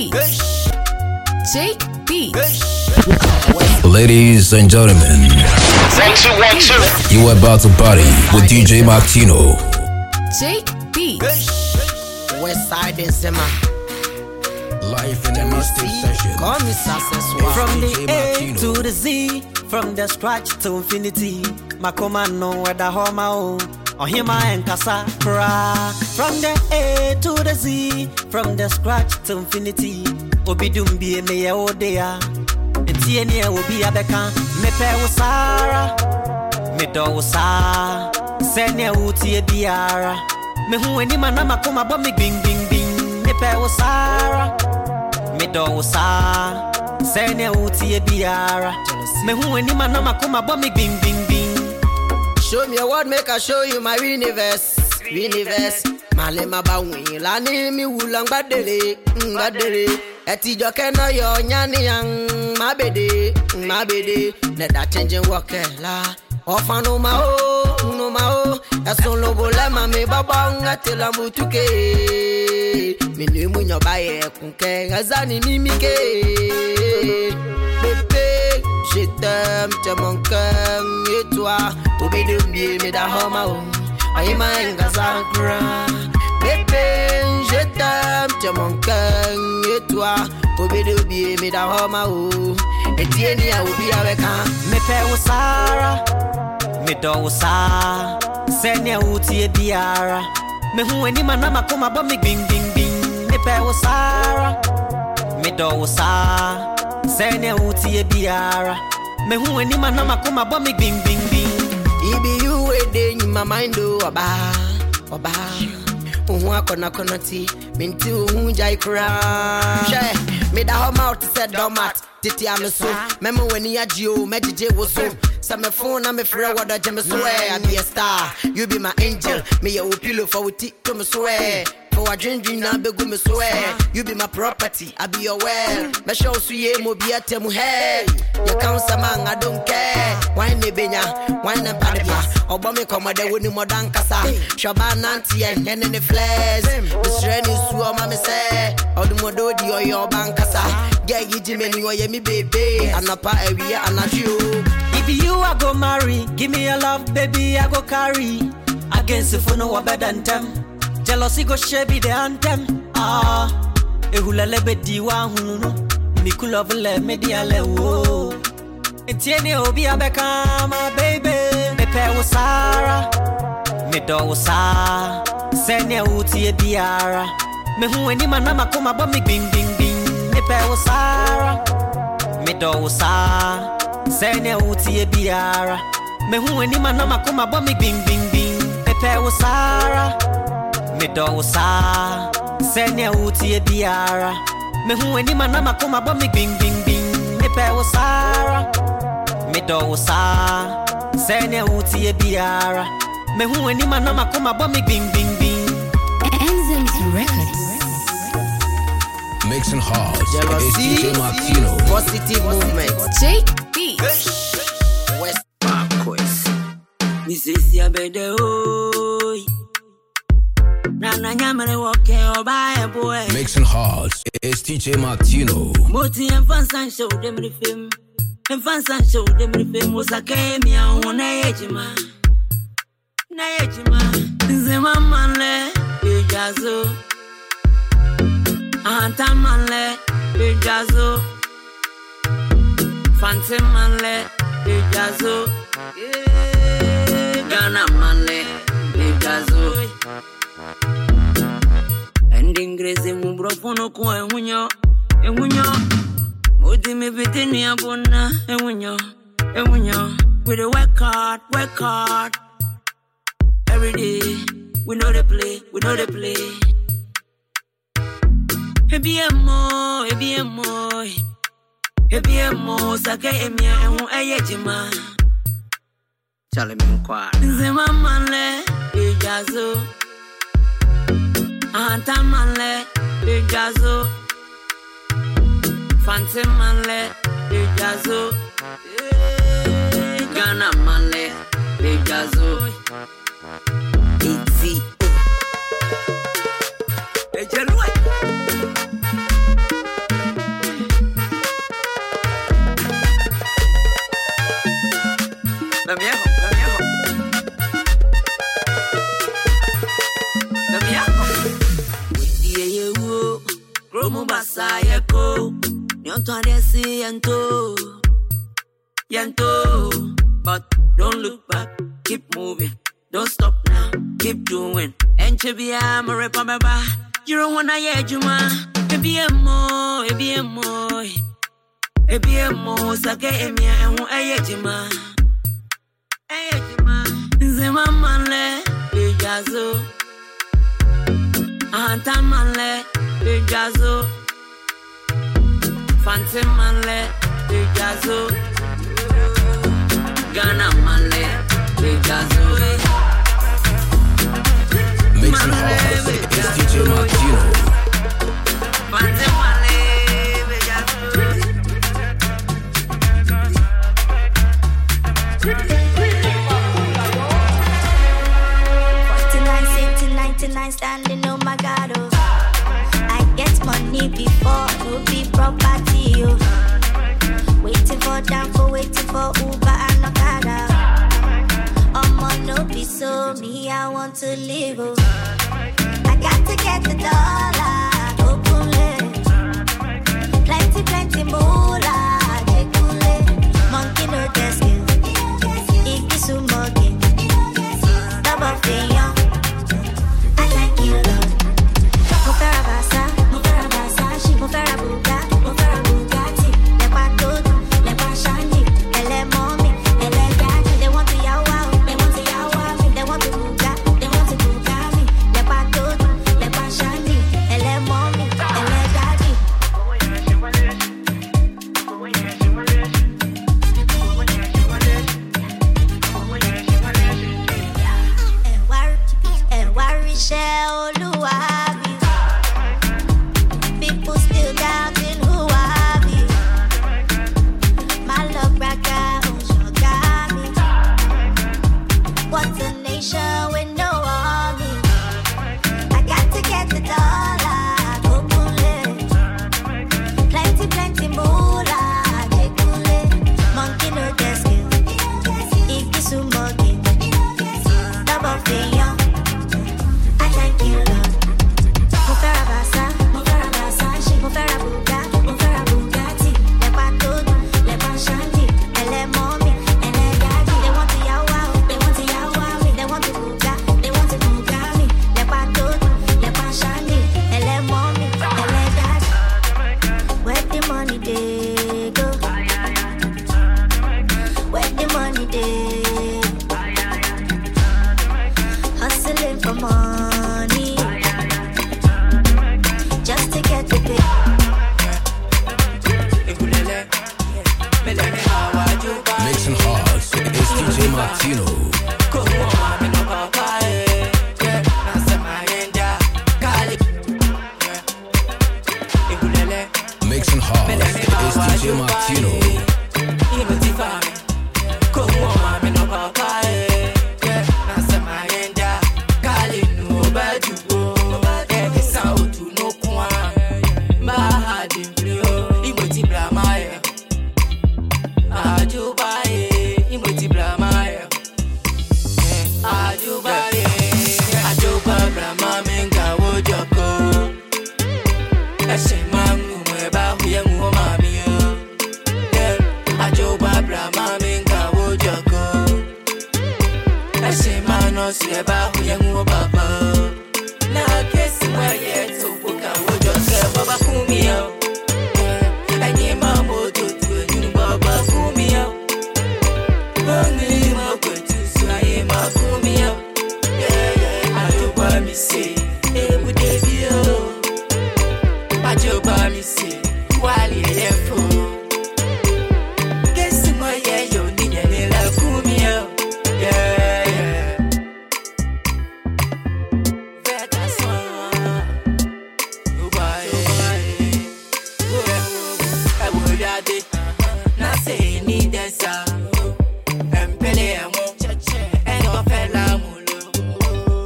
JB. Ladies and gentlemen, 1212. you are about to party with DJ Martino. JB. Westside in Sema. Live in the mixtape session. Call me successful. From the DJ A Martino. to the Z, from the scratch to infinity. My command no where the home out. On him and Casa cry. From the A to the Z, from the scratch to infinity. Obidum be me o dea. And TNA will be a beca. Me pe usara. Me do usa. Senya uti e biara. Me hu any man ma koma bo me bing bing bing. Me pe usara. Me do usa. Senya uti e biara. Me hu any man ma koma bo me bing bing bing. Show me a word, make I show you my universe. Malema ba win la ni mi wulang badele. Eti joke no yo nyani yang mabede. Let that changing walk la. Ofa no ma o. Eson lo bole ma me baba ngatela mutuke. Mi ni mu nyoba ye kunke ngazani mimike. Bébé, je t'aime, t'es mon cœur et toi. Obédé bien, mais d'ahoma. Aïe ma ngazakra. Bébé, je t'aime, t'es mon cœur et toi. Obédé bien, mais d'ahoma. Et tieni a obi avec un. Me pe usara, me do usa. Senya uti e biara. Me hu any man ma koma bo me bing bing bing. Me pe usara, me do usa. Senya uti e biara. Me hu any man ma koma bo me bing bing bing. It be you waiting in my mind, oba. Akona ti, minti jai kra. She, me da home out said domat. Titi am so, memo when ya Gio, Majije was so. Some phone, I'm a friend, what I just swear. I be a star, you be my angel. Me a pillow for tea to me swear. For a dream, now be good, me swear. You be my property, I be your well. Me show suye, mo be a temu hey. You count some man, I don't care. Wine ne benya, wine and padma. Obama come there with more than Casa. Shaban Nanti and in the flares. The strain is to mamma say. Or the Mododi or your bankasa. Get you Jimmy or Yemi baby. And a pa area and a few. If you I go marry, give me a love, baby, I go carry. Against the phone, no better than them. Jealousy go share be the anthem. Ehula bedi wa hunu. Miku love le media le wo. Etienne obi abeka my baby. Me pe usara, me do usa. Senya uti e biara. Me hu any man ma koma bo me bing bing bing. Me pe usara, me do usa. Senya uti e biara. Me hu any man ma koma bo me bing bing bing. Me pe usara. Me do usa. Senya uti e biara. Me hu any man ma koma bo me bing bing bing. Me pe usara. Me do usa. Senya uti e biara. Me hu any man ma koma bo me bing bing bing. Enzymes Records. Mixing hard. Jealousy. DJ Martino. Positive movement. JB. West Parkwest. Misisi abede oi. Nana nyamere woke oba boy. Mixing hard. It's DJ Martino. Moti en fansan show dem the film. En fansan show dem the film. Osake mi a wona ejima. Na ejima. Zema manle ejazo. Anta manle ejazo. Fancy manle ejazo. Gana manle ejazo. Ending grace mu brofono ko ehunyo. Odi me bitini abona ehunyo. We dey work hard. Every day we know the play. Ebiemo sake emia ehu eyejima. Chale me kwa. Zema manle ejazo. Anta manle ejazo. Fancy manle ejazo. Gana manle ejazo. Easy. Ejelwe. Promo basa yeko. Nyonto adesi yento. But don't look back, keep moving. Don't stop now, keep doing. Enchebia, I'm a rapper, baba. You don't wanna hear Juma. Ebiemo, Sake Emia, and who Ayajima. Zema manle, Bejazo. Anta manle, Bejazo. Phantom manle, Bejazo. Ghana manle, Bejazo. Make some house. It's DJ Martino. Phantom manle, Bejazo. 49 standing on my God, oh. I get money before, no be property, oh. Waiting for Danfo, waiting for Uber and Okada. No be so me, I want to live, oh. I got to get the dollar, open it. Plenty moolah, monkey no desk, ikisu mogi, double fiyon. I thank you, Lord. Mufera basa, she mufera Bugatti, le patoto, le pashani, ele mommy, ele daddy. They want to yawa, they want to Bugatti, le patoto, le pashani, ele mommy, ele daddy. And worry shall people still doubting who I be. My love braka Ushogami. What's a nation with no army? I got to get the dollar, plenty moolah, monkey no desk, ikisu mogi, double fiyon. I thank you, Lord. Mufera basa, she mufera Bugatti, le patoto, le pashani, ele mommy, ele daddy. They want to yawa, they want to Bugatti, le patoto, le pashani, ele mommy, ele daddy. Where the money they go? Where the money they? Hustling for money, just to get the pay. Make some house. It's DJ Martino. Make some house. It's DJ Martino.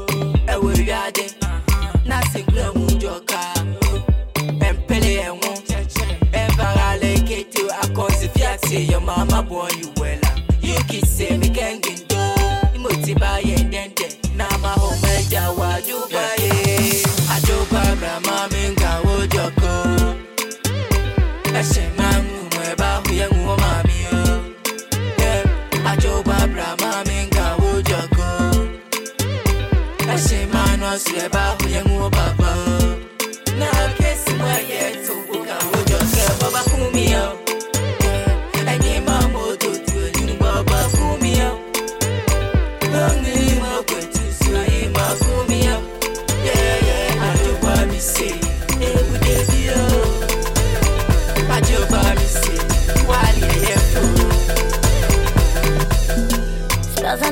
Nothing,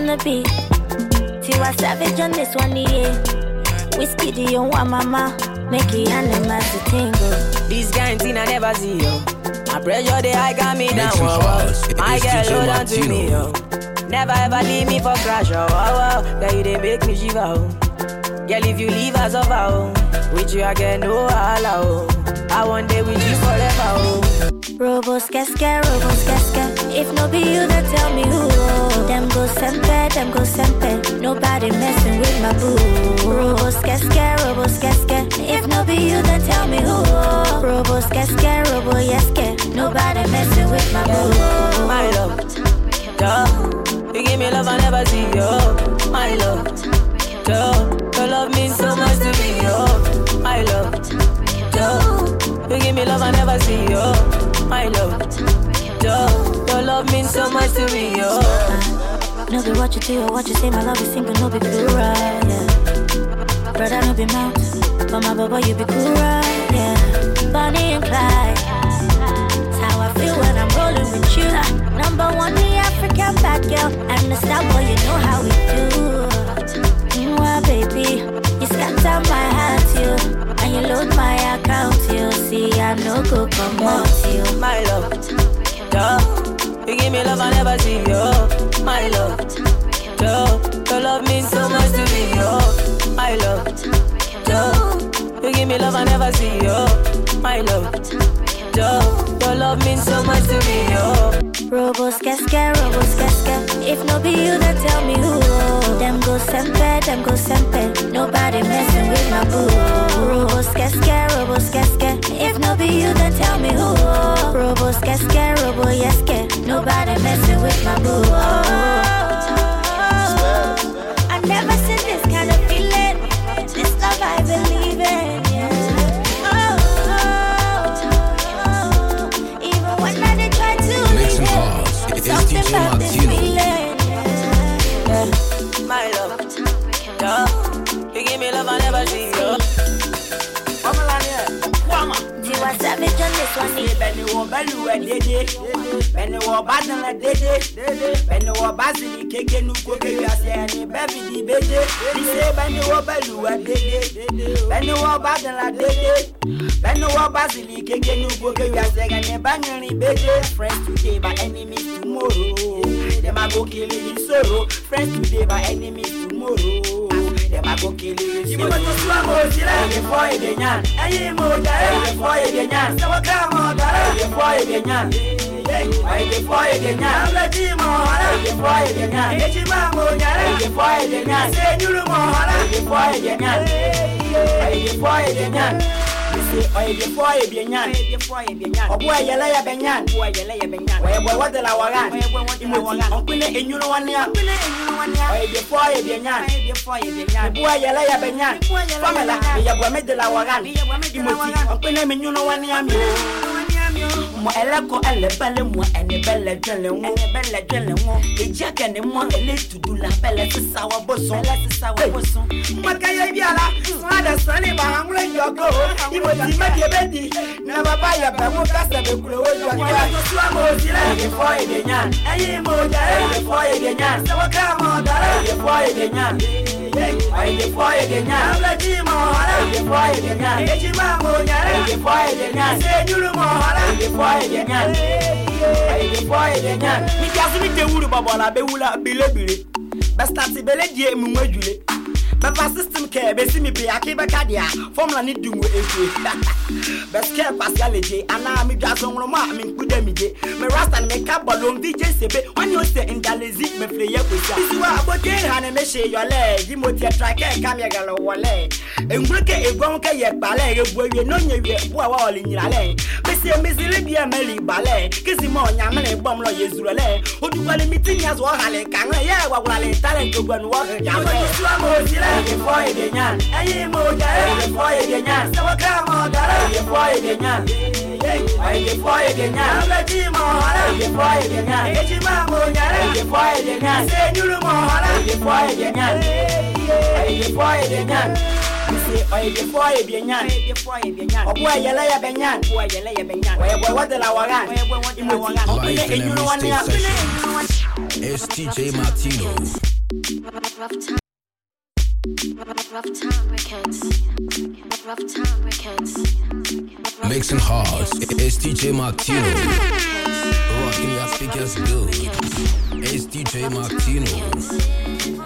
on the beat. Tiwa Savage on this one, yeah. Whiskey, do you want mama? Make it animals to tingle. This kind thing I never see, yo. My pressure, they high got me down, Mixing whoa, hard. whoa. My It's girl, DJ hold on to me, yo. Never ever leave me for crash, oh, oh, oh. Girl, you they make me shiver, oh. Girl, if you leave us over, oh. With you, I get no holla, oh. I want day with you forever, oh. Robos casca. If no be you, then tell me who. Them go sempe. Nobody messing with my boo. Robos casca. If no be you, then tell me who. Robos casca, yeske. Nobody messing with my boo. My love, duh. You give me love I never see, yo. My love, duh. Your love means so much to me, yo. My love, duh. You give me love I never see, yo. My love, duh. Your love means so much to me, yo. No be what you do or what you say, my love is single, no be cool, right, yeah. Brother, no be mount, but my baba, you be cool, right, yeah. Bonnie and Clyde, it's how I feel when I'm rolling with you. Number one, the African bad girl, and the star boy, you know how we do. Mwah, baby, you scatter my heart, you. And you load my account, you see, I no go come out, you. My love, duh. You give me love I never see, yo. My love, duh. Your love means so much to me, yo. My love, duh. You give me love I never see, yo. My love, duh. Your love means so much to me, yo. Robos casca. If no be you, then tell me who. Them go sempe. Nobody messing with my boo. Robos casca. If no be you, then tell me who. Robos casca, yeske. Nobody messing with my boo. I never seen this kind of feeling. This love I believe in, yeah. Even when I did try to Mixing leave hard. it, It's something DJ about this Martino. feeling, yeah. My love, duh. You give me love I never see, yo. Tiwa Savage on this one, yeah. Benny wo belu dede. Benny wo badala dede. Benny wo basili keke nuko ke yase ni baby di beje. Di say benny wo belu dede. Benny wo badala dede. Benny wo basili keke nuko ke yase ni banyani beje. Friends today but enemies tomorrow. Them a go kill you sorrow. Friends today but enemies tomorrow. Them a go kill you. You must go slow, sila before you nyan. Ayi mo dare before you nyan. So come on, dare before you nyan. Ayi before you nyan. Amla ji mo hala before you nyan. Eji ma mo dare before you nyan. Say you mo hala before you nyan. Ayi before you nyan. Oye before you be nyan. Obo ayela ya benyan. Oye boy what the la wagan. Imoti onkune enyuno wania. Oye before you be nyan. Obo ayela ya benyan. Famela ya boy me de la wagan. Imoti onkune menyuno wania mi. Mo eleko elebele mo ene bele dwele wo. Ejaga ne mo ele tudu la bele sisa wa boson. Makaya biala. Sada sani ba hamle yogo. Imoti me de bedi. Na baba ya ba mo kasa be kulo wo ya. Before you be nyan. Ayi mo dare before you be nyan. So come on dare before you be nyan. Ayi before you be nyan. Amla ji mo hala before you be nyan. Eji ma mo nyare before you be nyan. Say nyuru mo hala before you be nyan. Ayi before you be nyan. Mi kasi mi te wuru babola be wula bile. Ba start bele die mu madwule. But system care, besi mi be akiba kadia. Formula ni dungu efe. Best care pasialeje. Ana mi jason ma mi kude mi je. Me rasta me ka balloon DJ sebe. When you say in dalezi me play kwesa. Bisi wa abote hane me she your leg. Imoti tracker kamya galo wale. Engruke egon ke ye bale ebuwe no nyewe bo wa oli nyirale. Bisi emezile bia meli bale. Kisi mo nyame le bom lo yezurale. Odukwale meeting yazo hale kan ye wa wale talent ogwanu wo ya. Before you be nyan, ayi mo dare before you be nyan. So come on, dare before you be nyan. Ayi before you be nyan. Amla ji mo hala before you be nyan. Eji ma mo nyare before you be nyan. Say nyuru mo hala before you be nyan. Ayi before you be nyan. Say ayi before you be nyan. Obo ayela ya be nyan. Oye boy what the la wagan. Live in every station. It's DJ Martino. Mixing hard, it's DJ Martino. Rocking your speakers good. It's DJ Martino.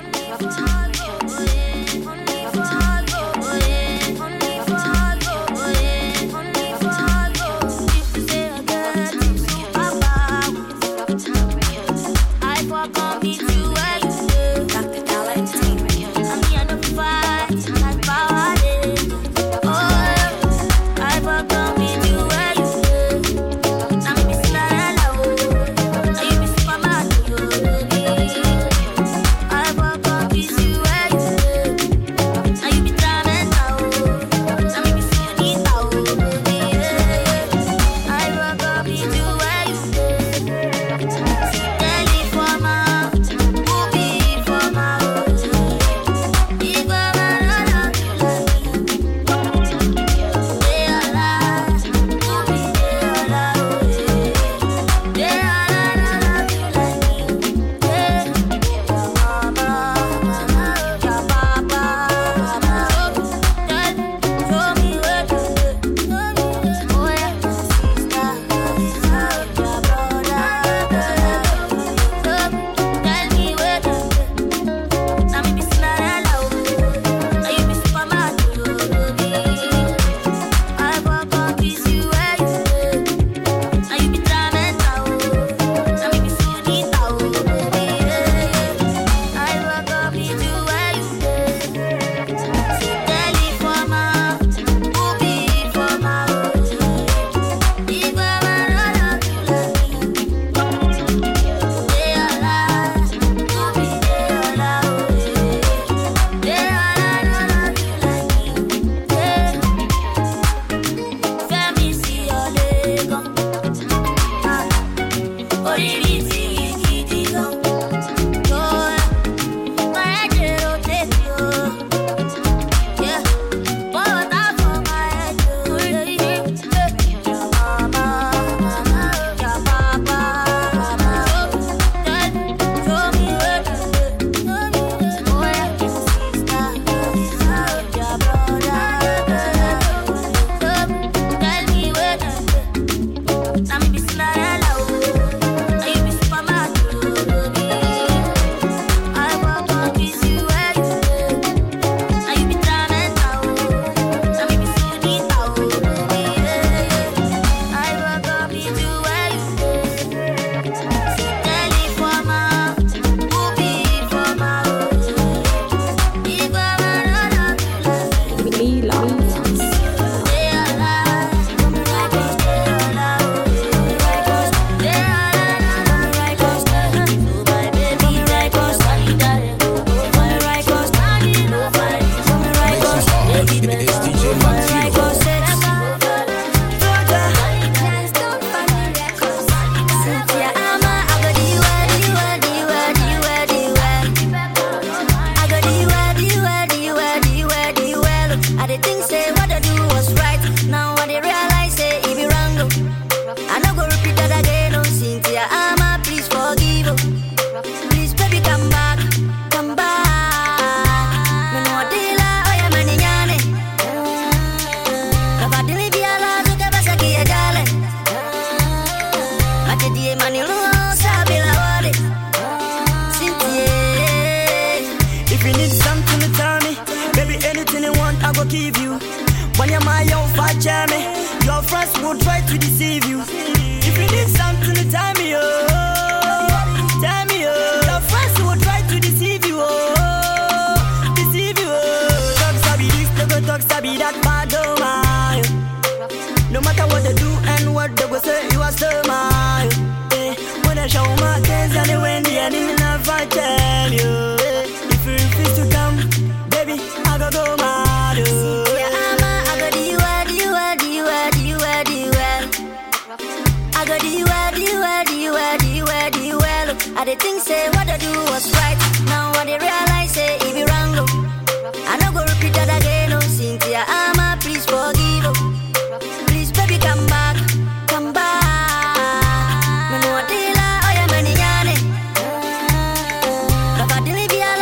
Papa,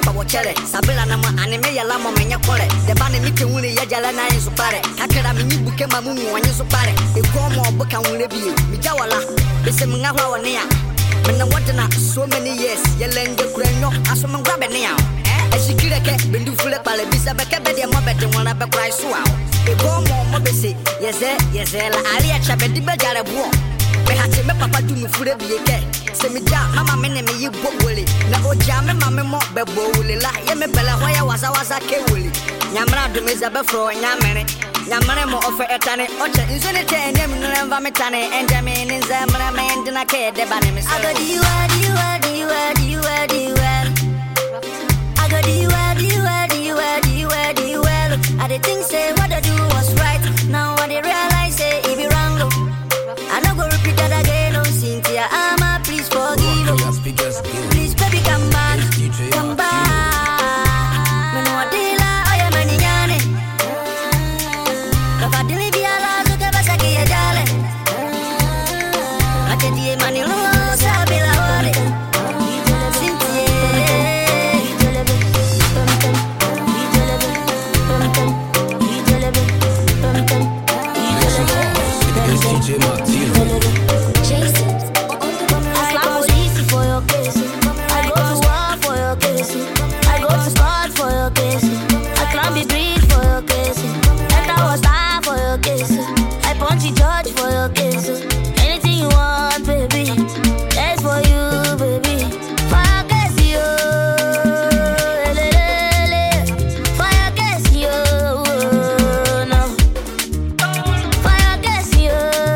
ba wochere sabela na ma anime ya la mo menya kore de ba ne mi ke wuri ya jala na yesu pare kakra mi buke ma mu wonye so pare e ko mo obuka wure bie mi jawala be se mga hwa wone ya me na wadna so many years ye lenge kuranyo aso me ngwa be ne ya Ashikire ke bendu fule pale bisa beke bede mo bede wona be krai so awo e go mo be se yeze la ali acha bede be jare bo me hate me papa du mu fure biye ke se mi ja mama me ne me yi bo wole na oja me mama mo be bo wole la ye me bele ho ya wasa ke wole nyamra du me za be fro nyamere nyamre mo ofe etane oche nso ne te enyam no enva metane enjame ne nzamra me ndina ke de ba ne me so I did think say what I do was right. Now I did realize say it be wrong. I don't go repeat that again. Oh Cynthia, Ama, please forgive me. Please baby come back, come back. Me no adila, I am any yane. If I didn't be allowed to get back again, darling. I can't be money, no, Sabila, what DJ Martino. I go easy for your case. I go to war for your case. I go to court for your case. I climb the bridge for your case. And I was die for your case. I punch the judge for your case. Anything you want, baby, that's for you, baby. For your case, you. For your case, you. No. For your case, you.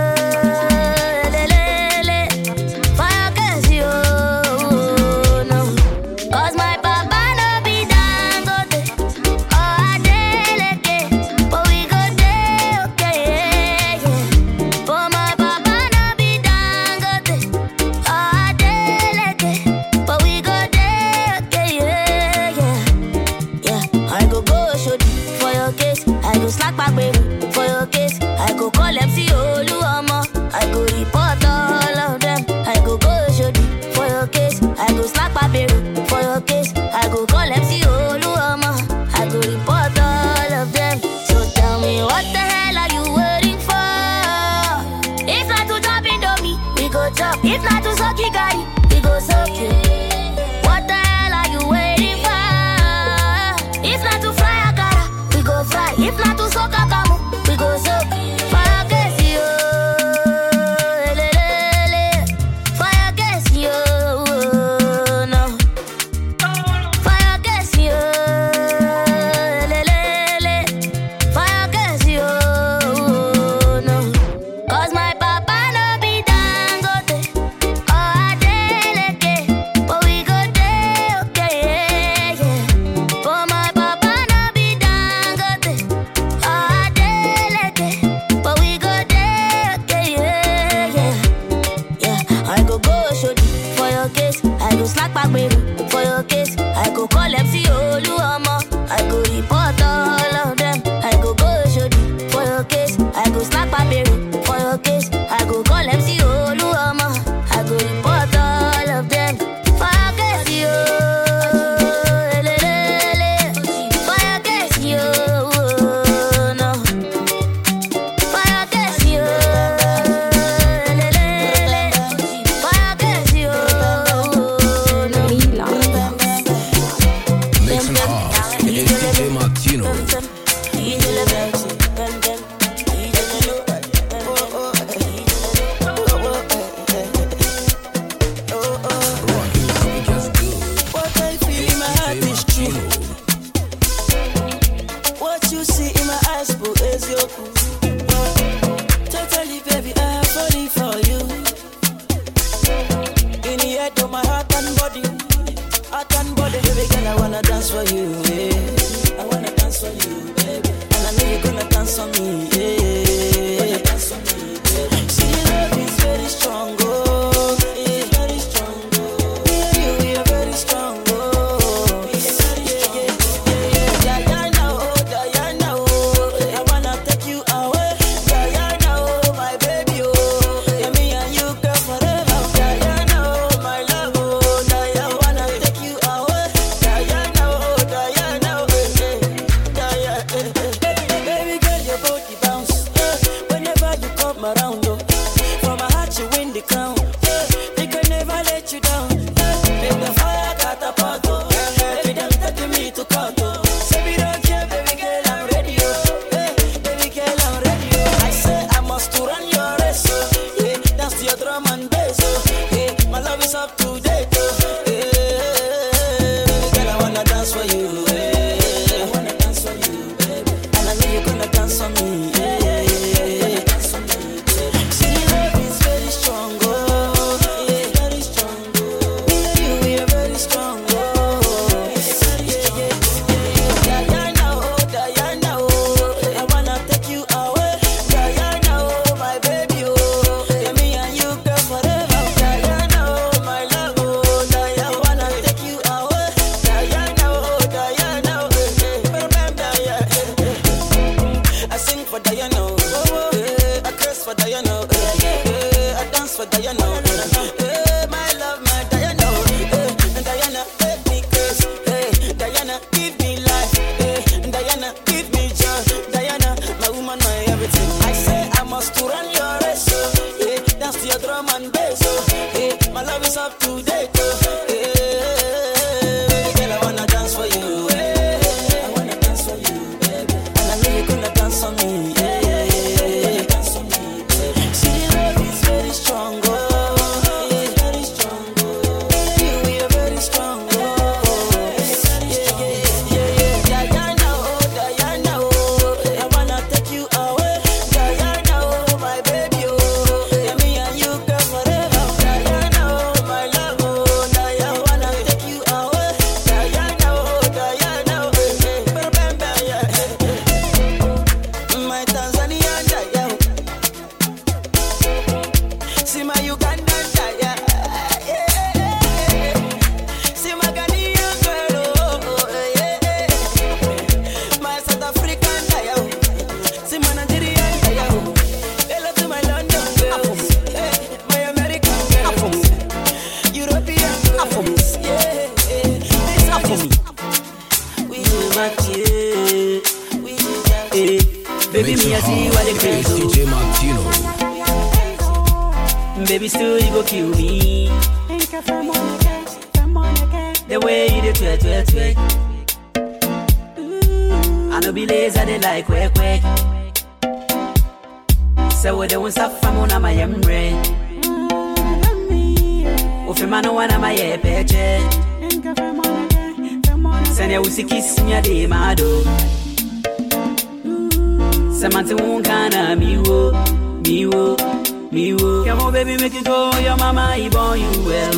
Slack back, baby, for your case. I go call MC Oluomo. I go report all of them. I go shoot for your case. I go slack back, baby, for your case. I go call MC Oluomo. I go report all of them. So tell me what the hell are you waiting for? If not to drop Indomie, we go chop. If not to suck you, guy, we go suck you. What the hell are you waiting for? If not to fry akara, we go fry. If not to soak akamu, we go soak. Fire case yo, fire case yo, no. Fire case yo, fire case yo, no. 'Cause my papa no be Dangote, oh Adeleke, but we go there, okay, yeah. For my papa no be Dangote, oh Adeleke, but we go there, okay, yeah. Yeah, I go shoot for your case. I go slack back, baby, for your case. I go call MC Oluomo. I go report all of them. I go shoot for your case. I go slack back, baby, for your case. I go call MC Oluomo. I go report all of them. For your case, yo. For your case, yo. No. For your case, yo. For your case, yo. No. Mixing hard. It's DJ Martino. Rocking the beat gets good. What I feel in my heart is true. What you see in my eyes, boo, is your cool. Totally, baby, I have fallen for you. In the head of my heart and body, baby girl, I wanna dance for you, yeah. I wanna dance for you, baby. And I know you're gonna dance on me, yeah. Wanna dance on me, baby. See, love is very strong, oh, it's very strong, oh. Me and you, we are very strong, oh. Diana, oh, I wanna take you away. Diana, oh, my baby, oh. Yeah, me and you, girl, forever. Diana, oh, my love, oh. Diana, wanna take you away. Diana, today. Girl, I wanna dance for you. I wanna dance for you, baby. And I know you're gonna dance for me. See, love is very strong, oh, yeah, very strong, oh. You are very strong, oh, Diana, oh, Diana, oh, I wanna take you away, Diana, oh, my baby, oh, yeah, me and you, girl, forever, Diana, oh, my love, oh, Diana, I wanna take you away, Diana, oh, Diana, oh, I sing for Diana, oh, I curse for Diana, I dance for Diana, my love, my Diana, Diana, let me curse, Diana, give me life, Diana, give me joy, Diana, my woman, my everything. I say I must to run your race, dance to your drum and bass, my love is up to date, girl, I wanna dance for you, I wanna dance for you, baby, and I know you're gonna dance for me, dance for me, baby. See, love is very strong, oh, very strong, oh, you are very strong, oh, Diana, oh, Diana, oh, I wanna take you away, Diana, oh, my baby, oh, yeah, me and you, girl, forever, Diana, oh, my love, oh, Diana, I wanna take you away, Diana, oh, Diana, oh, my Tanzanian Diana, see my Ugandan Diana, see my Ghanaian girl, oh, my South African Diana, see my Nigerian Diana, hello to my London girls, my American girls, European girls, this are for me. We do much, we do that. Baby, me I see what they crazy. DJ Martino. Baby, still you go kill me. The way you do twerk. I know be lazy, they like quick. So what they want stuff from on my embrace. If a man wanna my peche, send you to kiss me a day, my do. Samantha won't kinda me wo. Come on, baby, make it go. Your mama, he born you well.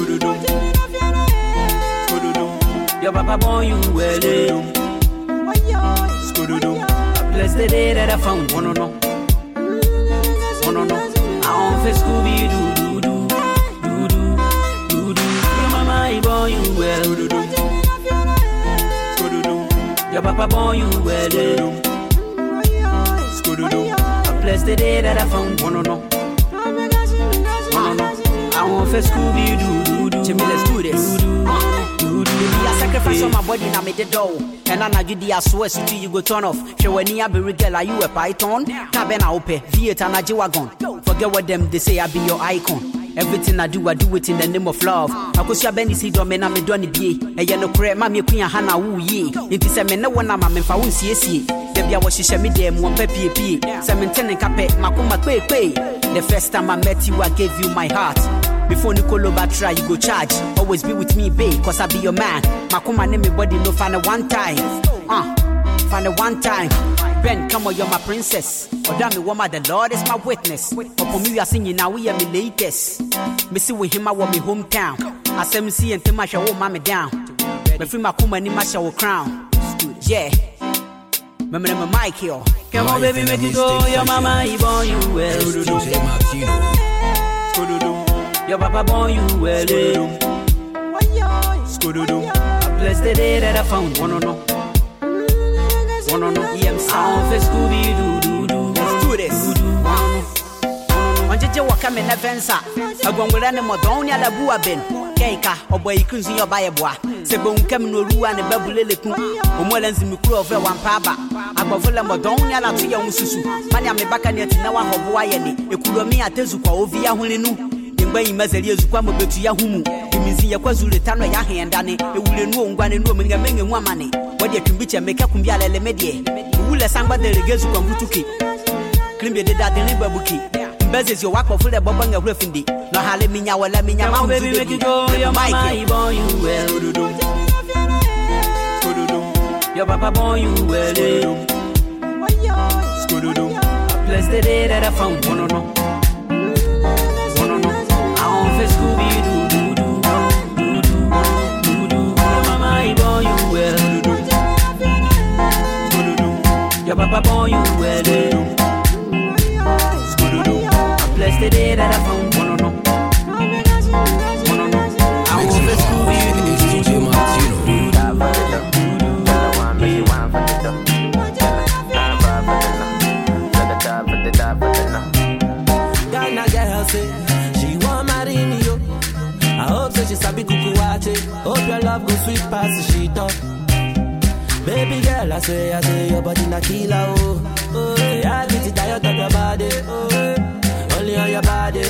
Your papa born you well. Bless the day that I found one no. I on for Scooby Doo. Your mama, he born you well. Your papa born you well. Bless the day that I found one no. I want for Scooby Doo. Jimmy, let's do this. I sacrifice on my body, now make the dough. And I do the swear to you go turn off. Show when you be girl, are you a python? Cabana ope, theater and a G-Wagon. Forget what them they say, I be your icon. Everything I do it in the name of love. I go see a Benny see don't me do any be. A yellow crab, mammy queen Hannah woo ye. It is a man no one I'm a for one CSC. There was she me them one peppy. Cementin and Cape, Makuma Pay. The first time I met you, I gave you my heart. Before Nicolo Batra, you go charge. Always be with me, babe, cause I be your man. Makuma name me body no find a one time. Find a one time. Ben, come on, you're my princess. Oh, damn me, woman, the Lord is my witness. Upon me, you are singing now, we are me latest. Me see with him, I want me hometown. I say me see and tell my show, mommy down. Me free Makuma, ni my show crown. Yeah. Remember my mic here. Come on, baby, make it go. Your mama, he born you well. DJ Martino. Your papa born you well. Bless the day that I found one no. Sound for Scooby Doo. Let's do this. When you walk in the fence, I'm going to run a Madonia la Bua Ben. Keika, or boy, you couldn't see your buyer boy. Sebon come no Ruan and Babu Liliku, or more than Zimuku of one papa. I'm a full of Madonia la Tia Mususu. Mania me back and yet now I have Wayani. You could me at Tezuka over Yahulinu. In Bay Mazaria Zukwamo to Yahumu. You mean see a Kwazulu Tano Yahi and Danny. You will know one and woman and bring one money. What you can be a make up Kumbia Lemedie. Who let somebody the girls who come to keep. Climb the dad in Babuki. business you work for the bobang of refindi. No hale minya wala minya ma baby make you go. Your mama he born you well. Your papa born you well. Bless the day that I found one no. I want for Scooby Doo. Your mama he born you well. Your papa born you well. Bless the day that I found one no. I want for Scooby Doo. It's DJ Martino. Ghana girl say she want marry me yo. I hope so she sabi kuku wache. Hope your love go sweet past the sheet up. Baby girl, I say your body na killer oh. Oh, yeah, I get it tired of your body. Oh, only on your body.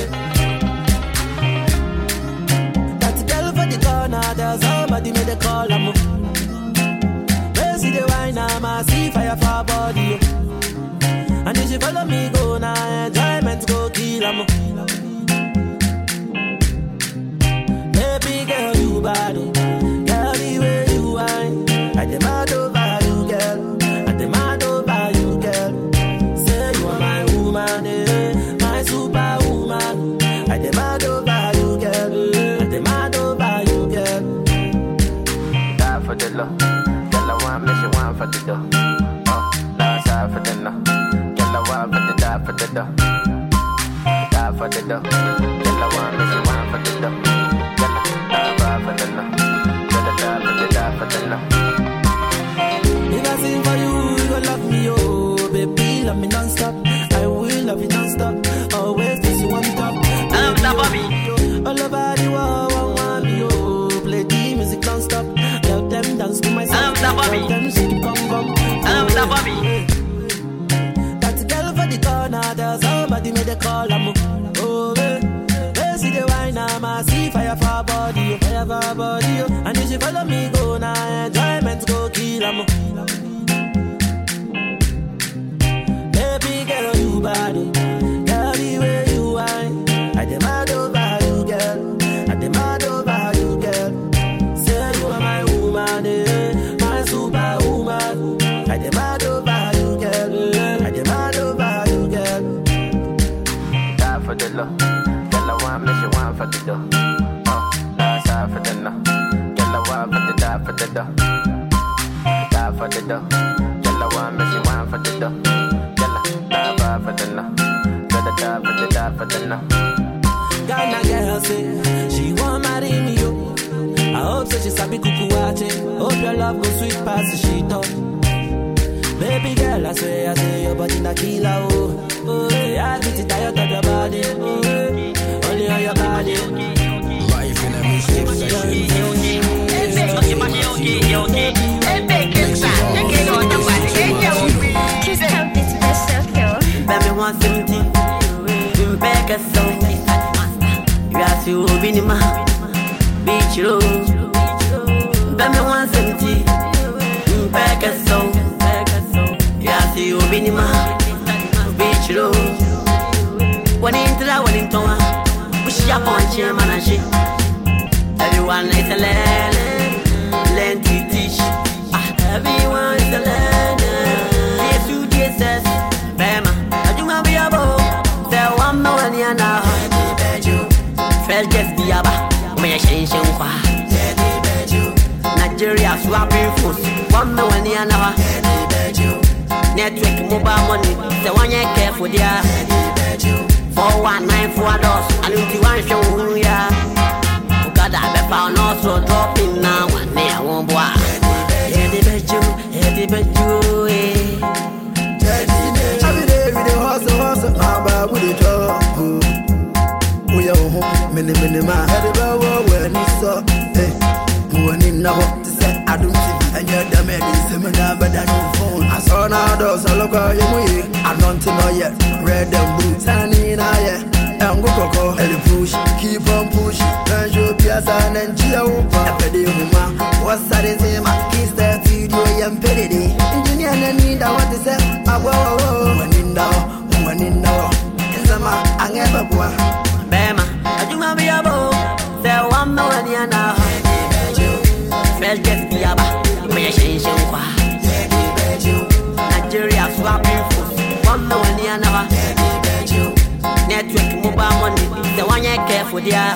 That girl for the corner, there's somebody made a call. I'm see the wine, I see fire for her body. And if she follow me, go now, enjoyment go kill her. Baby girl, you bad, girl, the way you whine. I demand over you, girl. I demand over you, girl. Say you are my woman, my superwoman. I demand over you, girl. I demand over you, girl. Die for the love. Miss you one for the dough. Oh, last side for the no. Girl, I want for the die for the dough. Die for the dough. Girl, I want miss you one for the dough. Girl, die for the no. Girl, die for the no. If I sing for you, you gon' love me, oh baby, love me non-stop. I will love you non-stop. Always this you on top. I'm the Bobby. All over the world, want me, oh. Play the music non-stop. Tell them dance to my song. I'm the Bobby. I'm the Bobby. That girl for the corner, there's somebody made a call. I'm oh, they see the wine, I see fire for her body, fire for her body. And if she follow me, go now, enjoyment go kill. I'm baby girl, you bad, girl, the way you whine. I demand over you, girl. I demand over you, girl. Say you are my woman, my superwoman. I demand over you, girl. I demand over you, girl. Die for the love. Girl, I want miss you one for the dough. Oh, last side for the no. Girl, I want for the die for the dough. Die for the dough. Girl, I want miss you one for the dough. Girl, die for the no. Girl, die for the no. Ghana girl say she want marry me yo. I hope so she sabi kuku wache. Hope your love go sweet past the sheet up. Baby girl, I say your body na killer oh. Oh, yeah, I get it tired of your body. Oh, only on your body. Life in a mixtape session. Baby want something, you back a song. You are to be in my beach road. Baby want something, you back a song. You are to be in my beach road. One into that one into one, push up on chairman and shit. Everyone is a learn to teach. Everyone is a learner. Yes, you Jesus, Bama. I do my be able. There one more than now. Fell just be about. May I change your car? Nigeria swapping foods. One more than now. Network mobile money. The one you care for there. 4194 dollars. I need to one show who we are. God, I be found also dropping now. One day I won't buy. Every bedroom, every day we dey hustle, but we dey talk. We are home, many man. Everybody when he saw, when he now to say I don't see, and you're the man is seminar, but I don't phone. I saw now those I look at you, I don't know yet. Red and blue, sunny in higher. And go coco, and push, keep on pushing. And show Piazza and Gia Upa, Pedima. What's that is him? Kiss that video and petty. Engineer and need I want to say, I go, when in now. Zama, I'm Papa. Bema, Ajuma Biabo, there one more than you now. First get Biaba, me change you. Nigeria swapping food, one more than you now. Network mobile money, the one you care for there.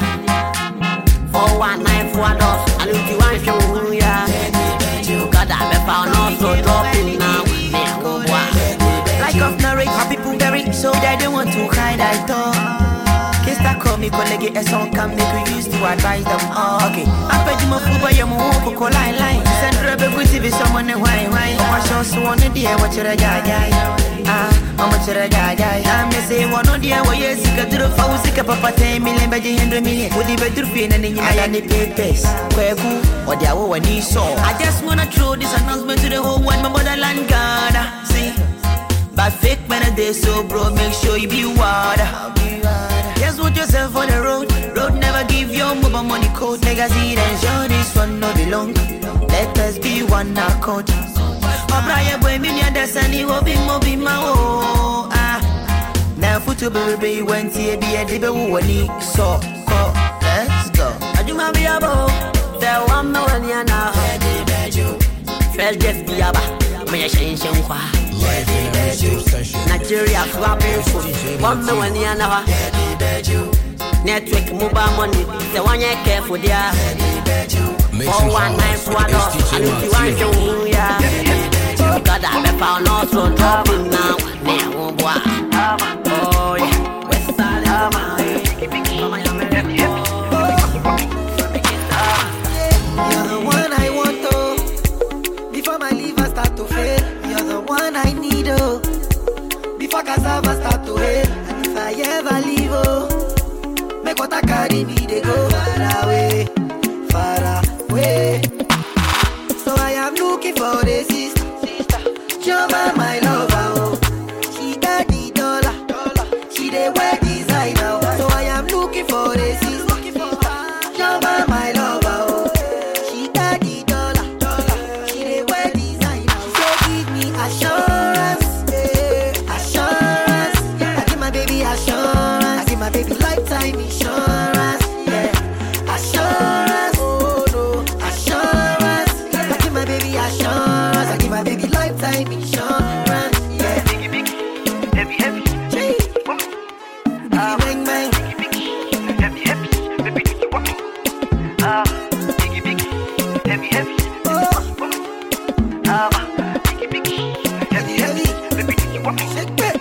4194 dollars, I look you one show who ya. God, I found also dropping now. Like of narrate, my people very so they don't want to hide. I thought, kiss that call me, colleague, a song can make we use to advise them. Oh, okay, I bet you my food by your move, call line. Send Rebel with someone and why. I show so on the dear, what you're a guy. How much a guy? I'm say one on the hour, yes, you can do the phone, sick up a 10 million by 100 million. Would you better feel any papers? Where who or the hour when you saw? I just wanna throw this announcement to the whole world, my motherland, Ghana. See, but fake men are there, so bro, make sure you be water. Just put yourself on the road. Road never give your mobile money code. Niggas eat and show this one no belong. Let us be one accord. Brian boy, me near the sunny, hoping mobi ma oh ah. Now football baby went here be a debut when he saw. Let's go. I do my biabo. There one more than you now. First get biaba. Me a change kwa. Nigeria swapping food. One more than you now. Network mobile money. The one you care for there. 4194 dollars. I look you one show ya. God, I found also dropping now. Oh, yeah. West side, you're the one I want, oh. Before my liver start to fail, you're the one I need, oh. Before cassava start to hail, and if I ever leave, oh, make what I carry me, they go far away, far away. So I am looking for the sister. Joma, my lover, oh. She got the dollar. She dey wear designer, oh. So I am looking for a sister. Joma, my lover, oh. She got the dollar. She dey wear designer. She say give me assurance, assurance. I give my baby assurance. I give my baby lifetime insurance, yeah. Assurance, oh no, assurance. I give my baby assurance. I give my baby lifetime insurance, yeah. Biggie, heavy, Gee. Bang, bang. Heavy, baby, do you want me? Biggie, heavy, oh. Biggie, heavy, baby, do you want me?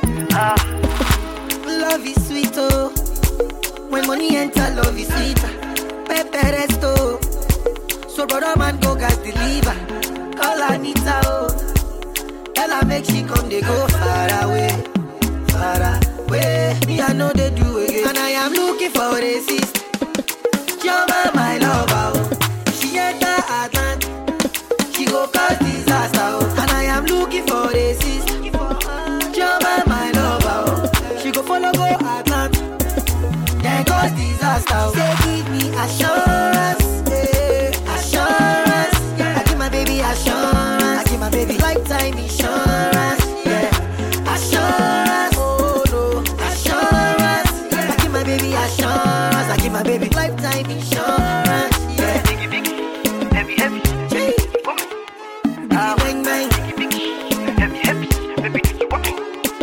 Love is sweet, oh. When money enter, love is sweeter. Pepe resto. So brother man go guys deliver. Call Anita, oh. Tell her make she come, they go far away, far away. Me I know they do again. And I am looking for a sister. Joma, my lover, oh. She enter Atlant, she go cause disaster, oh. And I am looking for a sister. Joma, my lover, oh. She go follow go Atlant, then cause disaster, oh. Say give me assurance, assurance. I give my baby assurance. I give my baby lifetime insurance, yeah. Assurance, oh no, assurance. I give my baby assurance. I give my baby lifetime insurance, yeah. Biggie, heavy, Gee. Bang, bang. Heavy, baby, do you want me?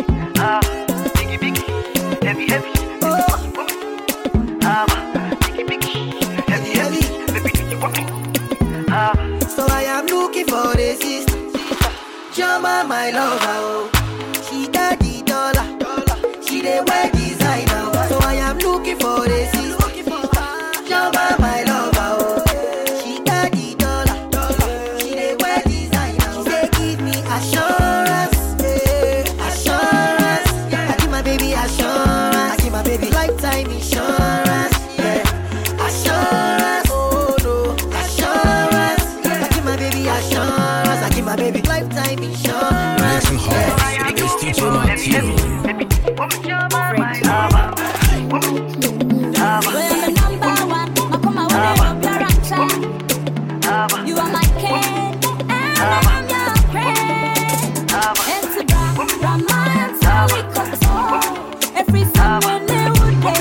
Biggie, heavy, oh. Biggie, heavy, baby, do you want me? So I am looking for a sister. Joma, my lover, oh. She got the dollar. She dey wear designer, oh. So I am looking for a sister. Joma, my lover, oh. She got the dollar. She dey wear designer. She say give me assurance, assurance. I give my baby assurance. I give my baby lifetime insurance, yeah. Assurance, oh no, assurance. I give my baby assurance. I give my baby lifetime insurance. Mixing hard. It's DJ Martino. You are my king, and I'm your friend. It's about romance, we control. Every someone they would pay.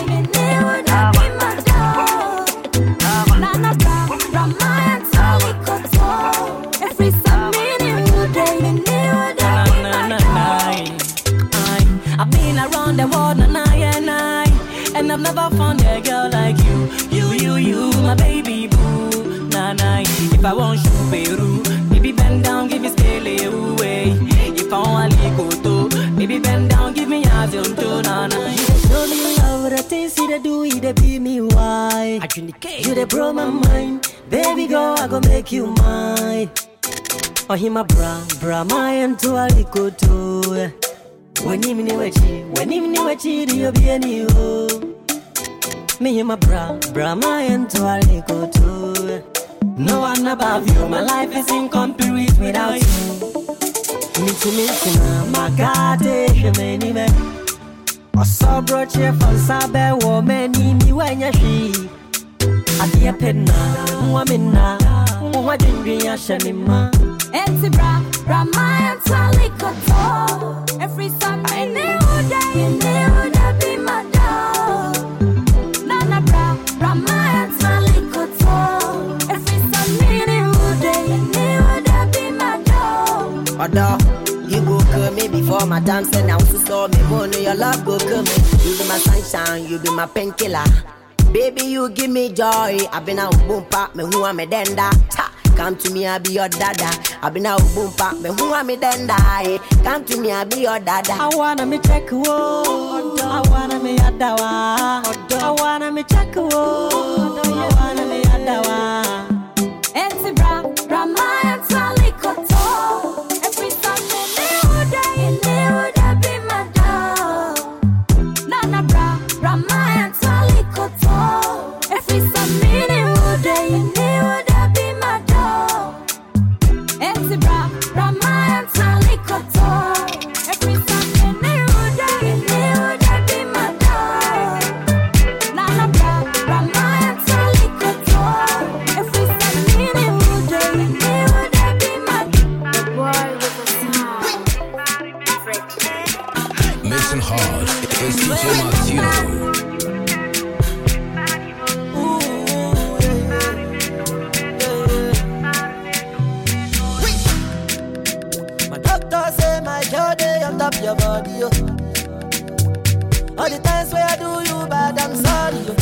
If I want you Peru, baby bend down, give me scale away. If I want Likoto, baby bend down, give me Azonto, nana. Show me love, the things you they do, you they be me why. You they blow my mind, baby girl, I go make you mine. Oh, he my bra, my and to a Likoto. When you ni wechi, you be any ho. Me him a bra, my and to a Likoto. No one above you, my life is incomplete without you. Miti na magade shemeni me. Oso broche fonsabe wo meni mi wenya shi. Adie pena, mwa minna, mwa dindri ya shemima. Enti bra my antali koto. Every Sunday new day be my dog. Nana bra my antali koto. Every Sunday new day be my dog. Oda, you go kill me before my time say now to store me. Bono your love go kill me. You be my sunshine, you be my painkiller. Baby, you give me joy. I been out boom pop, me who am me denda. Come to me, I be your dada. I been out boom pop, me who am me denda. Come to me, I be your dada. I wanna me check wo, I wanna me adawa. I wanna me check wo, I wanna me adawa. Enti bra my antali koto. Every Sunday new day be my dog. Nana bra my antali koto. Every Sunday new day be my dog. Enti bra my antali koto. Every Sunday new day be my dog. Nana bra my antali koto. Every Sunday new day be my dog. The boy with the sound. Mixing hard. It's DJ Martino. Doctor say my journey on top your body, yo. All the times where I do you bad, I'm sorry, yo.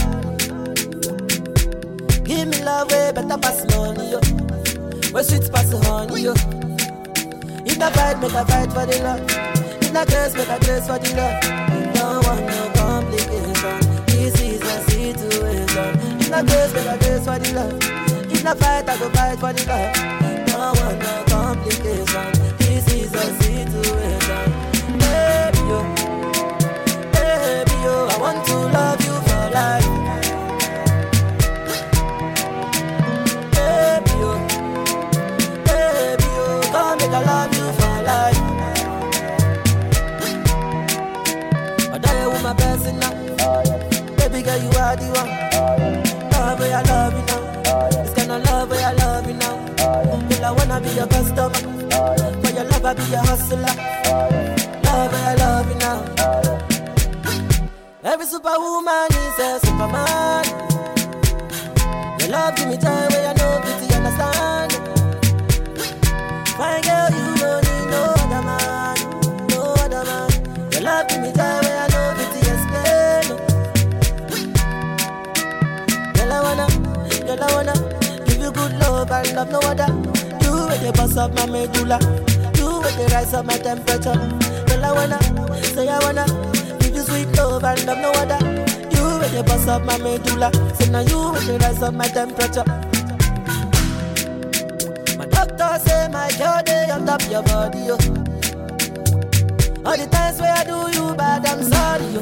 Give me love way better pass money, yo. Where sweet pass honey, yo. If I fight, make a fight for the love. If I curse, make a curse for the love. Don't want no complication. This is a situation. If I curse, make a curse for the love. If I fight, I go fight for the love. Don't want no complication. This is a situation. Baby, yo, I want to love you for life. Baby, yo, come make I love you for life. I die with my blessing now. Baby girl, you are the one. Love where I love you now. This kind of love where I love you now. Girl, I wanna be your customer. For your love, I be your hustler. Love where I love you now. Every superwoman is a superman. Your love give me joy where I know pity, understand. My girl, you don't need no other man, no other man. Your love give me joy where I know pity, explain. Girl, I wanna give you good love and love no other. You with the boss of my medulla, you with the rise of my temperature. Girl, I wanna give you sweet love and love no other. You with the boss of my medulla, so now you with the rise of my temperature. My doctor say my journey on top your body, yo. All the times where I do you bad, I'm sorry, yo.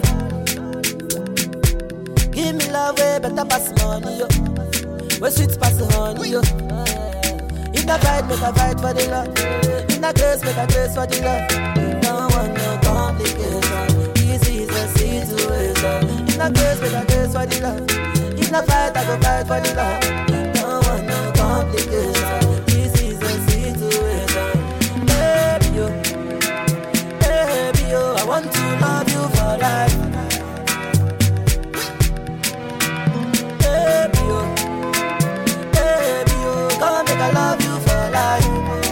Give me love way better pass money, yo. Where sweet pass honey, yo. If I fight, make a fight for the love. If I curse, make a curse for the love. Don't want no complication. This is a situation. If I curse, make a curse for the love. If I fight, I go fight for the love. Don't want no complication. This is a situation. Baby, yo, I want to love you for life. Baby, yo, come make I love you for life.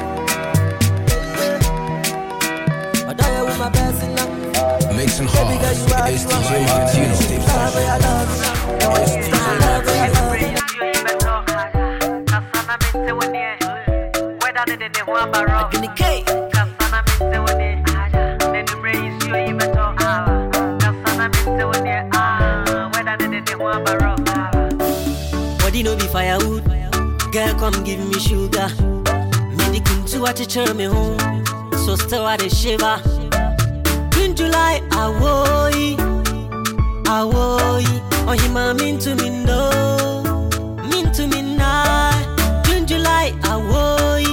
I die with my blessing now. Mixing hard. It's DJ Martino. Love where I love you. Love where I love you. Body no be firewood, girl come give me sugar. Me the kuntu what you turn me home, so still I dey shiver. In July, awoi, oh he ma mean to me no, mean to me nah. In July, awoi,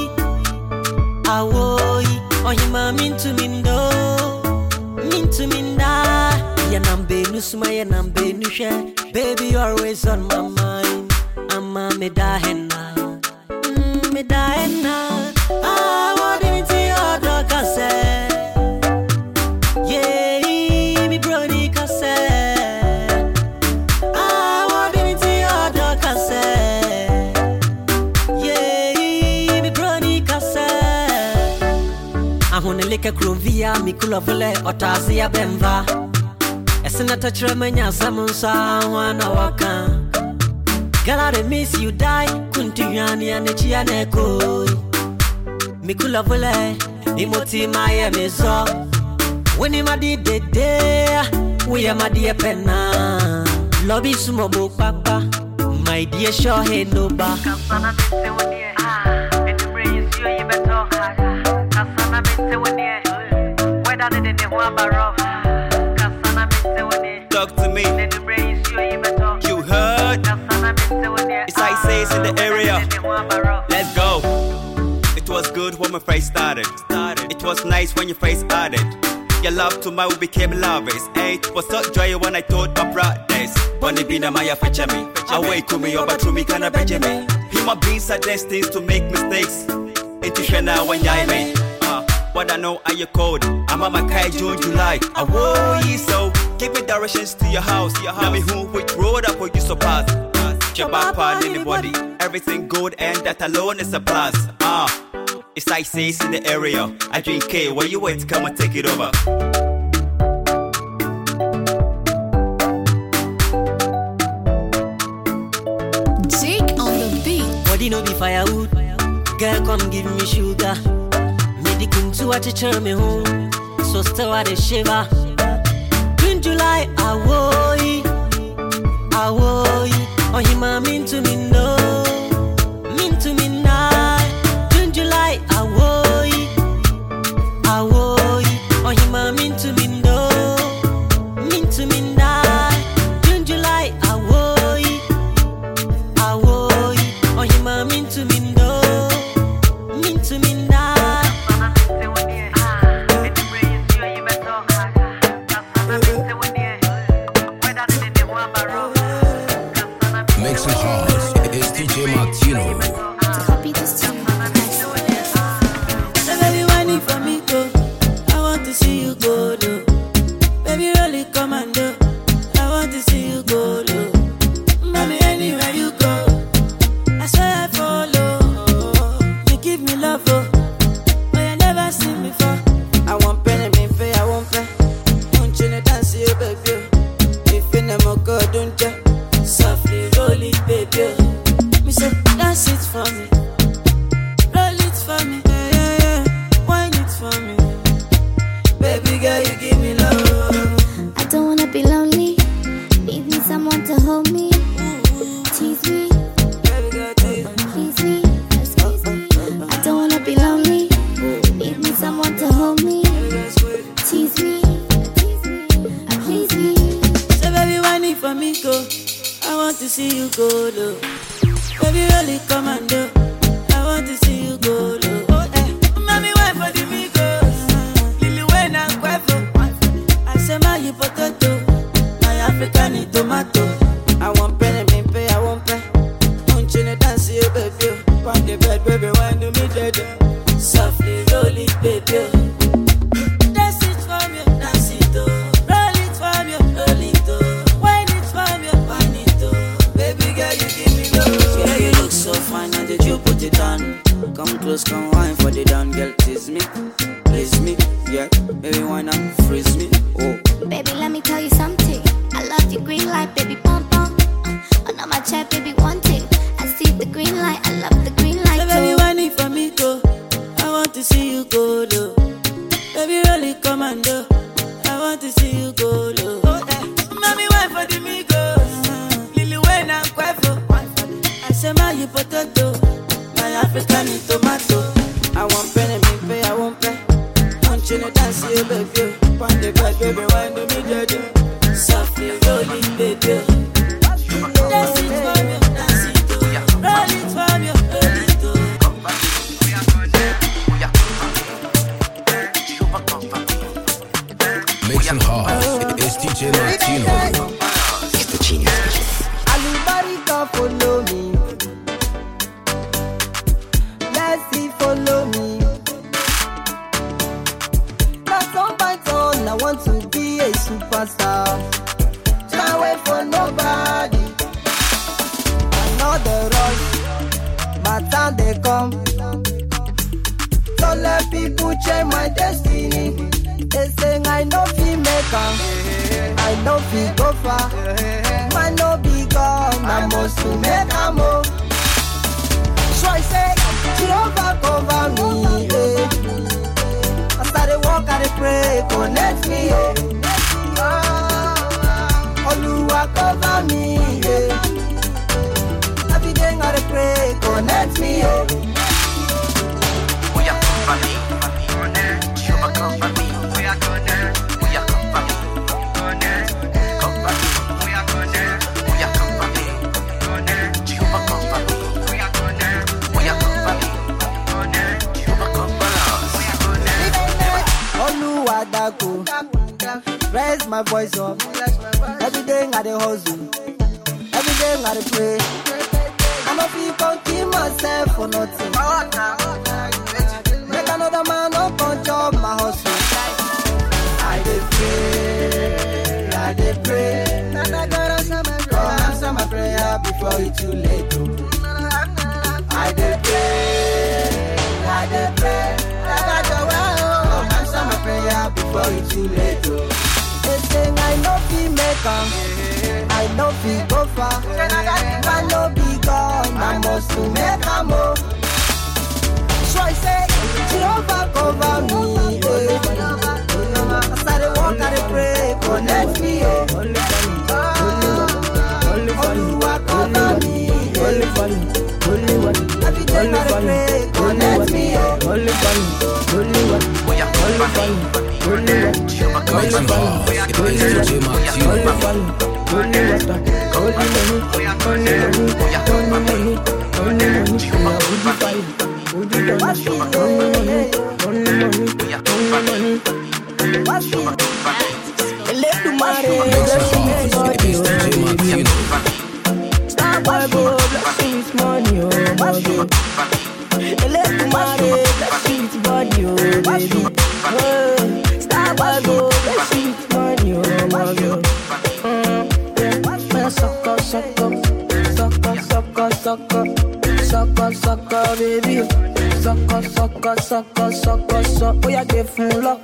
oh he ma mean to me no, mean to me nah. Ya nambe nusuma ya nambe nushe, baby you always on my mind. Amma me da henna, me da henna. Ah, what did it your dog say? Yeah, me brody kase. Ah, what did it your dog say? Yeah, me brody kase. I wanna lick a crew via me kula vole otazia bemva. Esena tachre menya samunsa wana waka. Girl, I miss you die. Kunti yani anechi aneko. Mikula vole, imoti maye meso. When you madi de de, we are madi a penna. Lobby sumo bo papa, my dear show he no ba. Kasana binte wanye, and embrace you you better. Kasana binte wanye, whether they didn't want baro. Kasana binte wanye, talk to me. And embrace you you better. You heard? It's I say it's in the area. Let's go. It was good when my face started. It was nice when your face added. Your love to my we became lovers. It was so joy when I told my brothers. Bunny be na maya fecha me. Away to me over to me kana Benjamin. Human beings are destined to make mistakes. Intuition now when I made. What I know are you code. I'm on my Kai June July. I whoa so give me directions to your house. Tell me who which road up will you surpass. Jabapa anybody. Everything good and that alone is a plus. It's I say it's in the area. I drink K, where you wait? Come and take it over. Jake on the beat. Body no be firewood, girl come give me sugar. Me the kuntu what you turn me home, so still I dey shiver. In July, awoi, oh he ma mean to me no, mean to me nah. June, July, awoi, oh he ma mean to me no, mean to me nah. June, July, awoi, oh he ma mean to me no, mean to me nah. Make some calls. It's DJ Martino. So baby, whining for me, go. I want to see you go low. Baby, really come and do. I want to see you go low. Mommy, anywhere you go, I swear I follow. You give me love, oh, but you never seen before. I want penny, me pay, I want pay. Don't you know dance, you baby? If you never go, don't you? Softly roll it, baby. Me say, dance it for me. Roll it for me. Yeah, yeah, yeah. Wine it for me. Baby girl, you give me love. I don't wanna be lonely. Need me someone to hold me. Tease me. Baby girl, please me. Excuse me. I don't wanna be lonely. Need me someone to hold me. Tease me. Please me. So baby, whining for me, go. I want to see you go low. Baby, really come and do. I want to see you go low. Oh, eh. Mommy, why for the amigos? Lily Wayne and Quavo. I say my you potato. My African tomato. I want penny, me pay, I want pay. Don't you know dance, you baby? On the bed, baby, why do me dead? Softly roll it, baby. Dance it for me, dance it, oh. Roll it for me, roll it, oh. Wine it for me, wine it, oh. Baby girl, you give me love. Yeah, you look so fine, and did you put it on? Come close, come wine for the down, girl. Tease me, please me, yeah. Baby, why not freeze me? Oh, Baby, let me tell you something. I love your green light, baby, pom pom. On my chat, baby, one thing. I see the green light, I love the green light. So Danny tomato. I want penny, me pay, I won't pay. Punch in the dance, yeah, baby. Pon the bed, baby, wind to me, baby. Softly rolling, baby. Dance it for me, dance it too. Roll it for me, roll it too. Mixing hard. It's DJ Martino. It's the genius. Alubarika follow me. Lassie follow me. Now some point on, I want to be a superstar. Can't wait for nobody. Another rush, my time they come. So let people change my destiny. They say I know fi make 'em, I know fi go far. Man no be gone, I must to make 'em move. So I say, Jehovah cover me. I started walk and I pray, connect me. Oluwa cover me. Every day I pray, connect me. Raise my voice up. Every day I dey hustle. Every day I dey pray. I'm a people keep myself for nothing. Make another man up on job my hustle. I dey pray. Oh, answer my prayer before it's too late. I dey pray. Oh, answer my prayer before it's too late. They say I know fi make 'em, I know fi go far. I know be gone, I must to make 'em move. So I say, Jehovah cover me. I started walk and I pray, connect me. Oluwa cover me. Every day I pray, connect me. Mixing hard. It's DJ Martino. Sucker, baby. Sucker. Oh, yeah, give him lock.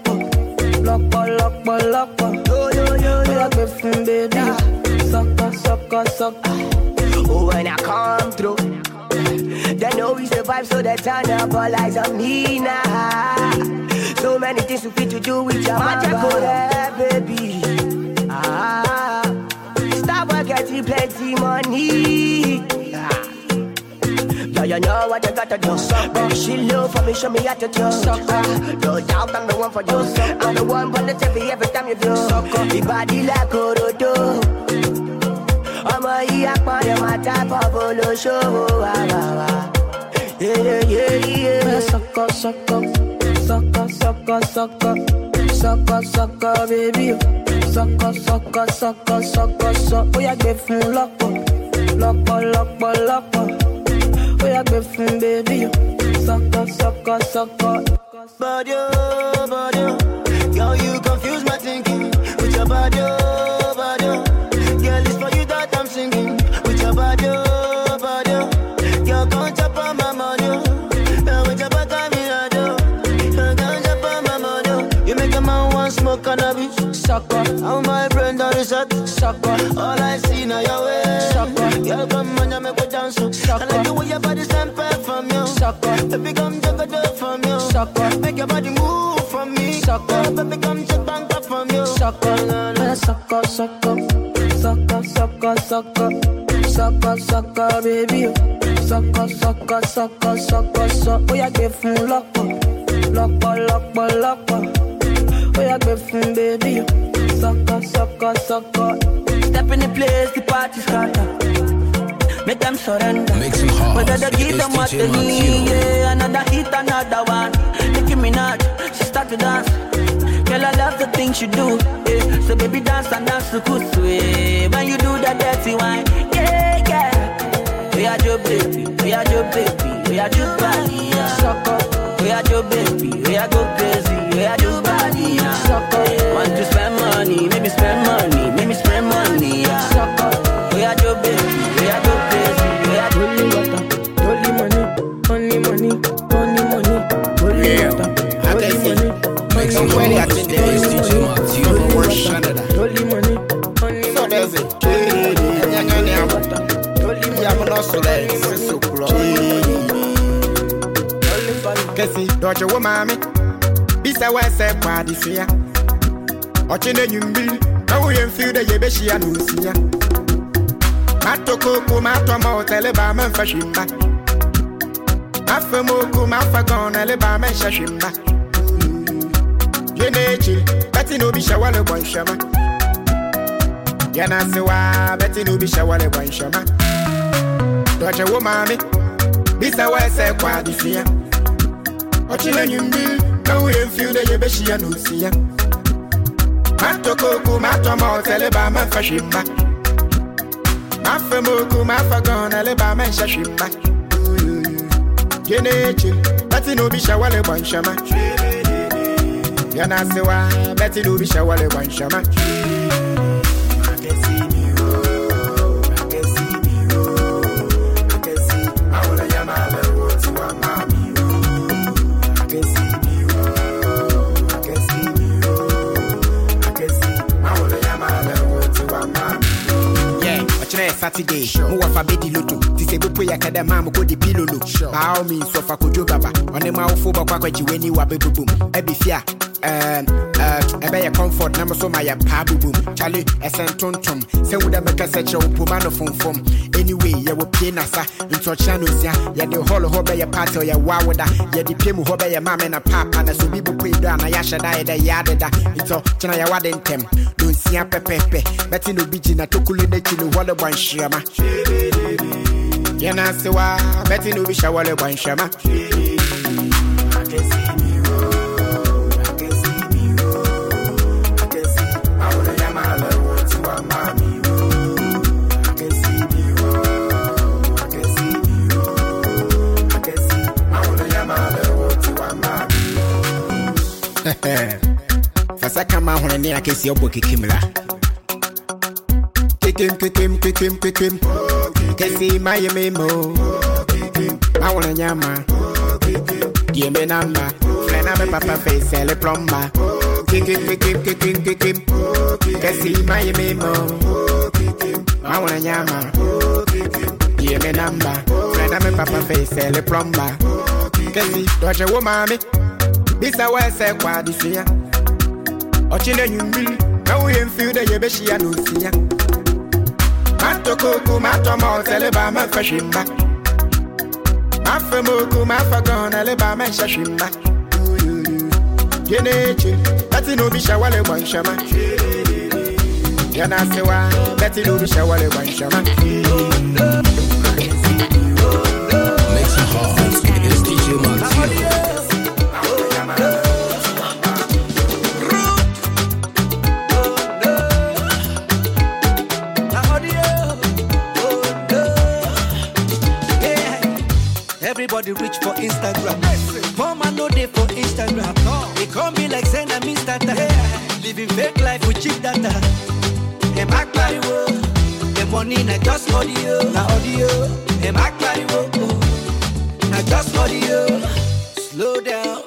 Oh, yeah, give him, baby. Sucker. Oh, when I come through, they know we survive, so they turn up all eyes on me now. So many things we fit to do with your magic for that, baby. Stop getting plenty money. You know what you gotta do. Baby, she love for me, show me how to do. No doubt I'm the one for you. I'm the one for the TV every time you do. Your body like Orodo. I'm a yakman, you're my type of polo show. Yeah. Sucker, baby. Sucker. Oh, yeah, give him lock. Oh, yeah, give him, baby. Sucker. Body, girl, you confuse my thinking with your body. Girl, it's for you that I'm singing with your body. Girl, come chop on my money. Now with your back on me, I do. Come chop on my money. You make a man want smoke cannabis. Sucker. How my brain done reset. Sucker. All I see now your way. Sucker. Girl, come on, you make me dance. Sucker. I like the way your body stand from you. Sucker. Baby, come take a dip from you. Sucker. Make your body move from me. Sucker. Baby, come take bank up from you. Sucker. Sucker, baby. Sucker, sucker, sucker, sucker, sucker. Oh, yeah, give from lock up. Lock up. Oh, yeah, give from baby. Sucker, sucker, sucker. Step in the place, the party starter. Make them surrender. Whether they give them what they need, yeah. Another hit, another one. Nicki Minaj, she start to dance. Girl, I love the things you do, yeah. So baby, dance and dance to good way. When you do that dirty wine, yeah, yeah. We are your baby, we are your baby, we are your body, yeah. Suck up. We are your baby, we are go crazy, we are your body, yeah. Suck up. Want to spend money, maybe spend money, maybe spend money, yeah. Suck up. We are your baby, we are go crazy, we are only water, only money, only money, only money, only water, only money. Make some money at the days, DJ Matthew, only money, only so there's it. I'm not so late, so close. Kesi, don't you want mommy? This I was said, party fear. Or change you bill, now we feel the Yebeshi and Lucia. Matoko, Matoma, Telebama, Fashimba. Afamoko, Mafagon, Alabama, Shashimba. Yenechi, Betty no be shawale one shama. Yana sewa, Betty no be shawale one shama. Don't you want mommy? This I was said, party fear. Or change you bill, now we feel the Yebeshi and Lucia. Matoko, Matoma, Telebama, Fashimba. Mafamoku, Mafagon, Alabama, Shashimba. Yenechi, Betty no be shawale one shama. Yana sewa, Betty no be shawale one shama. Saturday, who are Fabedi Loto, Tisebo Yakadama, go the Pilolo. By all means, so for Kojobaba, on the mouth for Bakwaji when you are baby boom. Ebifia, a comfort, number so my pabu boom. Charlie, a centum, say would I make a such a pumano from. Anyway, you will pay Nasa, into channels, ya the whole hobby your party or your wawada, ya the Pimu hobby your mamma and a papa, and so people put down a yasha died a yada, it's all Chinayawaden tem. Don't see a pepe, but in the beach in a tokulinate in the water one shama. Yana sewa, bet in the shawale one shama. Fasaka ma hone ne akesi obo kikimla. Kikim. Kesi my memo. I wanna nyama. Give me number. Friend I'm a papa face, sell a plumber. Kikim. Kesi my memo. I wanna nyama. Give me number. Friend I'm a papa face, sell a plumber. Kesi, don't you want mommy? This I was said, what this year. Or children you bill, now we feel the Yebeshi and Lucia. Matoko, Matoma, Telebama, Fashimba. Mafamoku, Mafagon, Alabama, Shashimba. Yenechi, Betty no be shawale one shama. Yana sewa, Betty no be shawale one shama. Make some hearts, it's DJ Matthew. Everybody reach for Instagram. Poor man no day for Instagram. They call me like Zen and Mr. Living fake life with cheap data. Them act like wo. The money na just audio. Na audio. Them act like wo. Na just audio. Slow down.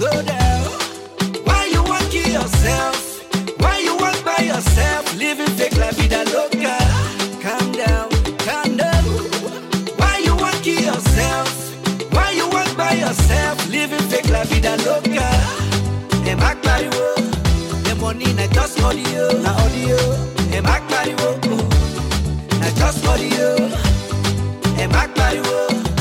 Why you want kill yourself? Why you want by yourself? Living fake life vida loca. Calm down. Why you want kill yourself? Why you walk by yourself, living fake la vida loca? Them act like wo, the money na just audio, na audio. Them act like wo, na just audio. Them act like wo,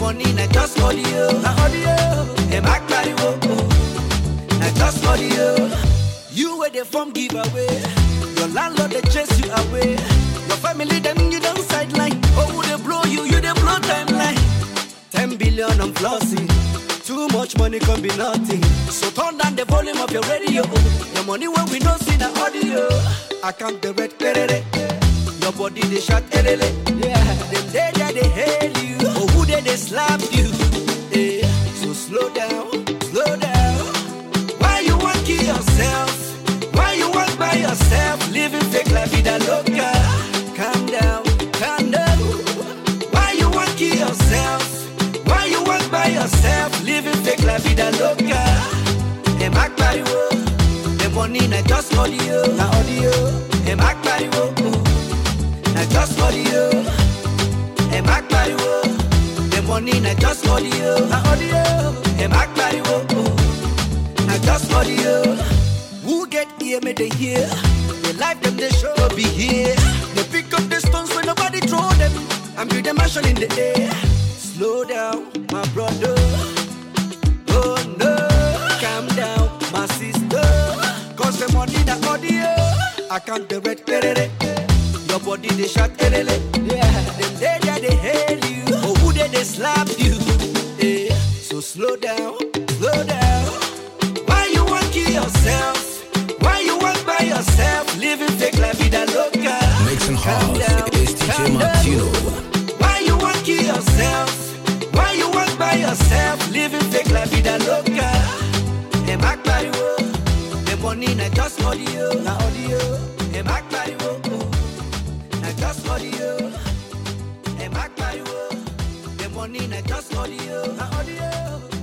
money na just audio, and back carry wo, na just audio. You where they from giveaway, your landlord they chase you away, your family them you don't sideline. Oh they blow you, you they blow timeline. 10 billion on flossy, too much money can be nothing. So turn down the volume of your radio. Your money when we don't see the audio. I count the red perere. Your body they shot erele. Yeah, them they hail you. Oh who they slap you. Yeah. So slow down, slow down. Why you want kill yourself? Why you want by yourself? Living fake la vida loca. Calm down, calm down. Why you want kill yourself? Why you walk by yourself, living fake la vida loca? And back by wo, the money na just audio, na audio. And back by wo, na just audio. And back by wo, the money na just audio, na audio. And back by wo, na just audio. Who get here, may they hear? They life them, they show be here. They pick up the stones when nobody throw them, and build a mansion in the air. Slow down, my brother. Oh no, calm down, my sister. Cause the money na audio. I can't the red perere. Your body they shot erele. Yeah, them they hail you. Oh who they slap you. Yeah. So slow down, slow down. Why you want kill yourself? Why you want by yourself? Living fake la vida loca. Mixing house, it's DJ Martino. Why you want kill yourself? Why you walk by yourself, living fake la vida loca? And back by wo, the money na just audio, na audio. And back by wo, na just audio. And back by wo, the money na just audio, na audio.